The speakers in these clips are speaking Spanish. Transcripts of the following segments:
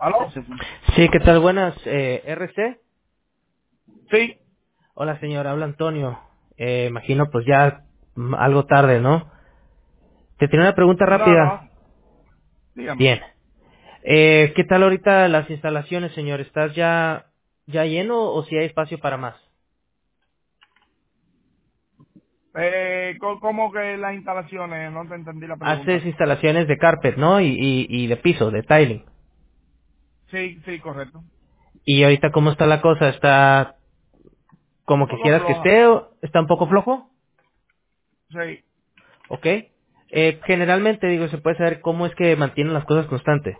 ¿Aló? Sí, ¿qué tal? Buenas, RC. Sí. Hola, señor, habla Antonio. Imagino, pues ya algo tarde, ¿no? Te tengo una pregunta No, no. rápida. Dígame. Bien. ¿Qué tal ahorita las instalaciones, señor? ¿Estás ya lleno o si hay espacio para más? ¿Cómo que las instalaciones? No te entendí la Haces pregunta. instalaciones de carpet, ¿no? Y de piso, de tiling. Sí, sí, correcto. ¿Y ahorita cómo está la cosa? ¿Está Un como poco quisieras que floja. esté o está un poco flojo? Sí. ¿Ok? Generalmente, digo, se puede saber cómo es que mantienen las cosas constantes.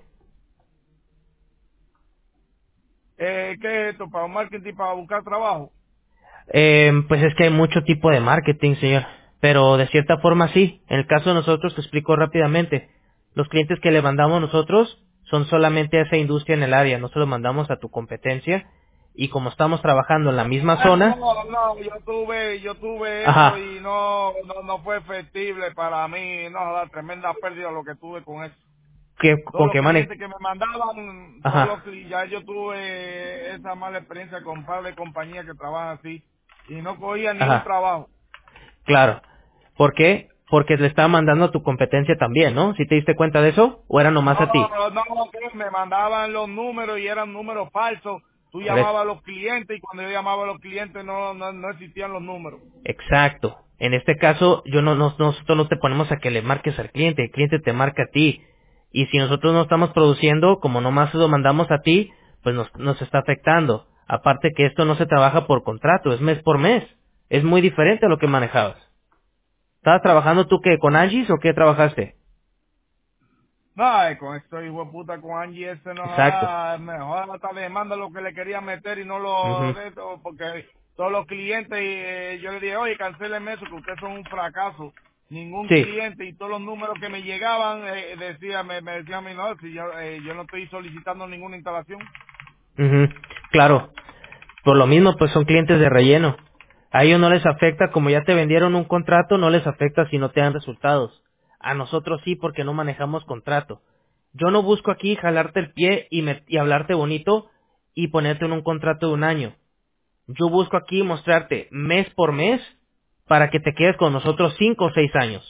¿Qué es esto? ¿Para un marketing, para buscar trabajo? Pues es que hay mucho tipo de marketing, señor. Pero de cierta forma sí. En el caso de nosotros, te explico rápidamente. Los clientes que le mandamos nosotros son solamente a esa industria en el área. No se los mandamos a tu competencia. Y como estamos trabajando en la misma Ah, no, zona, no, yo tuve eso ajá, y no fue efectible para mí. No, la tremenda pérdida lo que tuve con eso. Todos ¿con los qué clientes que me mandaban, Ajá, ya yo tuve esa mala experiencia con par de compañías que trabajan así y no cogía ni un ajá, trabajo. claro. ¿Por qué? Porque le estaba mandando a tu competencia también, ¿no? ¿Si te diste cuenta de eso? ¿O era nomás a ti? No, que me mandaban los números y eran números falsos. Tú Correcto. llamabas a los clientes y cuando yo llamaba a los clientes no existían los números. Exacto. En este caso, nosotros no te ponemos a que le marques al cliente, el cliente te marca a ti. Y si nosotros no estamos produciendo, como nomás lo mandamos a ti, pues nos está afectando. Aparte que esto no se trabaja por contrato, es mes por mes. Es muy diferente a lo que manejabas. ¿Estabas trabajando tú que con Angie's o qué trabajaste? Ay, con esto hijo de puta con Angie ese no Exacto. joda, mejor hasta le manda lo que le quería meter y no lo Ujú. de esto, porque todos los clientes, yo le dije, oye, cancéleme eso, que ustedes son un fracaso. Ningún Sí. cliente y todos los números que me llegaban, me decían a mí, no, si yo no estoy solicitando ninguna instalación. Ujú. Claro. Por lo mismo, pues son clientes de relleno. A ellos no les afecta, como ya te vendieron un contrato, no les afecta si no te dan resultados. A nosotros sí, porque no manejamos contrato. Yo no busco aquí jalarte el pie y hablarte bonito y ponerte en un contrato de un año. Yo busco aquí mostrarte mes por mes para que te quedes con nosotros 5 o 6 años.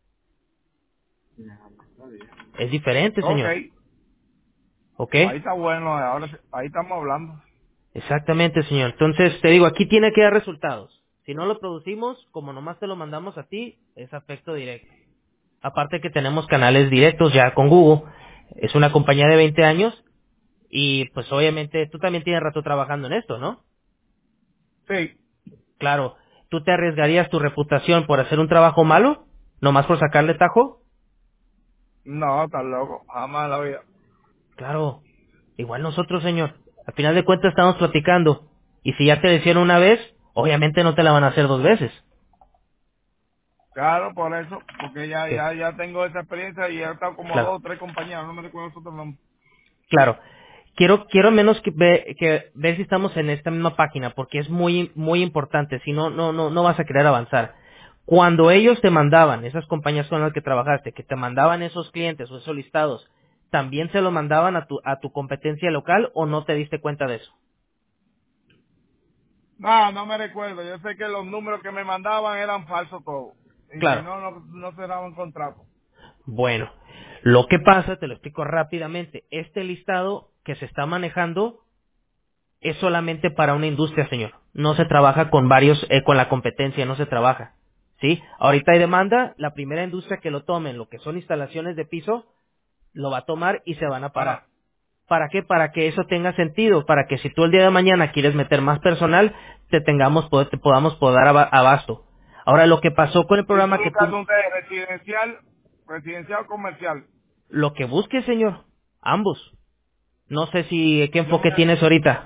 Es diferente, Ok, señor. ¿Ok? ahí está bueno, ahí estamos hablando. Exactamente, señor. Entonces, te digo, aquí tiene que dar resultados. Si no lo producimos, como nomás te lo mandamos a ti, es afecto directo. Aparte que tenemos canales directos ya con Google. Es una compañía de 20 años y pues obviamente tú también tienes rato trabajando en esto, ¿no? Sí. Claro, ¿tú te arriesgarías tu reputación por hacer un trabajo malo? ¿Nomás por sacarle tajo? No, estás loco, jamás en la vida. Claro, igual nosotros, señor. Al final de cuentas estamos platicando. Y si ya te lo hicieron una vez, obviamente no te la van a hacer 2 veces. Claro, por eso, porque Sí, ya tengo esa experiencia y he estado como claro. dos o tres compañías, no me recuerdo los otros nombres. Claro. Quiero menos que ver si estamos en esta misma página, porque es muy importante. Si no, no vas a querer avanzar. Cuando ellos te mandaban, esas compañías con las que trabajaste, que te mandaban esos clientes o esos listados, ¿también se lo mandaban a tu competencia local o no te diste cuenta de eso? No, no me recuerdo, yo sé que los números que me mandaban eran falsos todos. Y si Claro. no cerraban contrato. Bueno, lo que pasa, te lo explico rápidamente. Este listado que se está manejando es solamente para una industria, señor. No se trabaja con con la competencia, no se trabaja. ¿Sí? Ahorita hay demanda, la primera industria que lo tome, lo que son instalaciones de piso, lo va a tomar y se van a parar. Ajá. ¿Para qué? Para que eso tenga sentido, para que si tú el día de mañana quieres meter más personal, te podamos poder dar abasto. Ahora, lo que pasó con el ¿Y qué programa es que lo que hace tú, usted? Residencial o comercial? lo que busques, señor, ambos. No sé si, ¿qué Yo me, enfoque tienes ahorita?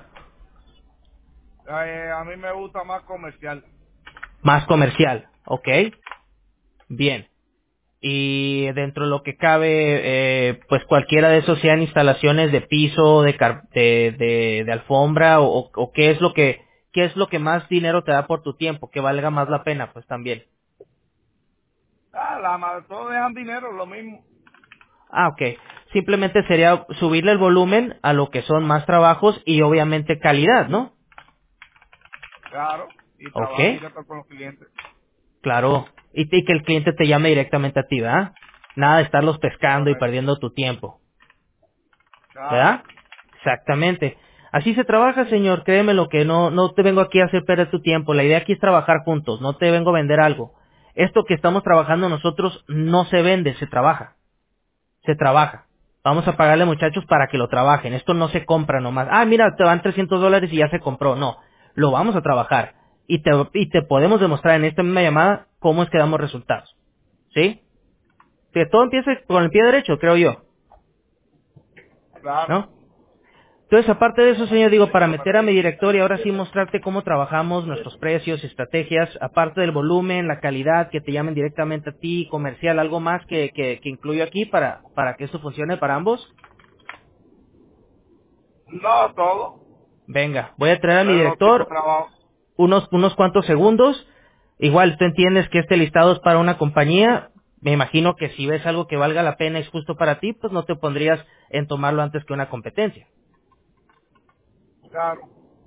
a mí me gusta más comercial. Más comercial, ¿ok? Bien. Y dentro de lo que cabe, pues cualquiera de esos sean instalaciones de piso, de alfombra o qué es lo que más dinero te da por tu tiempo, que valga más la pena, pues también. Todos dejan dinero, lo mismo. Ah, ok. simplemente sería subirle el volumen a lo que son más trabajos y obviamente calidad, ¿no? Claro, y ¿Ok? trabajar directo con los clientes. Claro. Y que el cliente te llame directamente a ti, ¿verdad? Nada de estarlos pescando y Correcto. perdiendo tu tiempo, Claro, ¿verdad? Exactamente. Así se trabaja, señor, créeme lo que no te vengo aquí a hacer perder tu tiempo. La idea aquí es trabajar juntos, no te vengo a vender algo. Esto que estamos trabajando nosotros no se vende, se trabaja. Se trabaja. Vamos a pagarle muchachos para que lo trabajen. Esto no se compra nomás. Ah, mira, te van $300 y ya se compró. No, lo vamos a trabajar. Y te podemos demostrar en esta misma llamada cómo es que damos resultados. ¿Sí? Que todo empiece con el pie derecho, creo yo. claro. ¿No? Entonces, aparte de eso, señor, digo, para Eso me meter a mi parece. director y ahora sí mostrarte cómo trabajamos, nuestros precios, estrategias, aparte del volumen, la calidad, que te llamen directamente a ti, comercial, algo más que incluyo aquí para que esto funcione para ambos. No todo, Venga, voy a traer a mi pero los tipos de director trabajo. unos cuantos segundos. Igual tú entiendes que este listado es para una compañía. Me imagino que si ves algo que valga la pena y es justo para ti, pues no te pondrías en tomarlo antes que una competencia. Claro.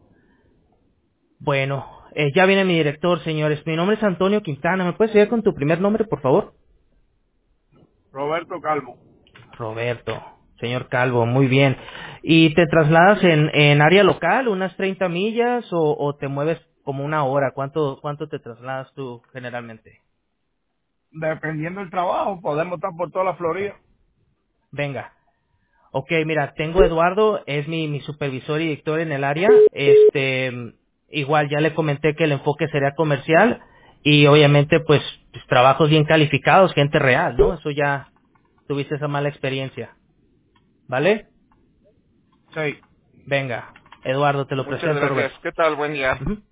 Bueno, ya viene mi director, señores. Mi nombre es Antonio Quintana. ¿Me puedes ayudar con tu primer nombre, por favor? Roberto Calvo. Roberto. Señor Calvo, muy bien. ¿Y te trasladas en área local, unas 30 millas, o te mueves como una hora? ¿Cuánto te trasladas tú generalmente? Dependiendo del trabajo, podemos estar por toda la Florida. Venga. Ok, mira, tengo a Eduardo, es mi supervisor y director en el área. Igual ya le comenté que el enfoque sería comercial y obviamente pues trabajos bien calificados, gente real, ¿no? Eso ya tuviste esa mala experiencia, ¿vale? Sí. Venga, Eduardo, te lo Muchas presento, gracias. Roberto. ¿Qué tal? Buen día. Ujú.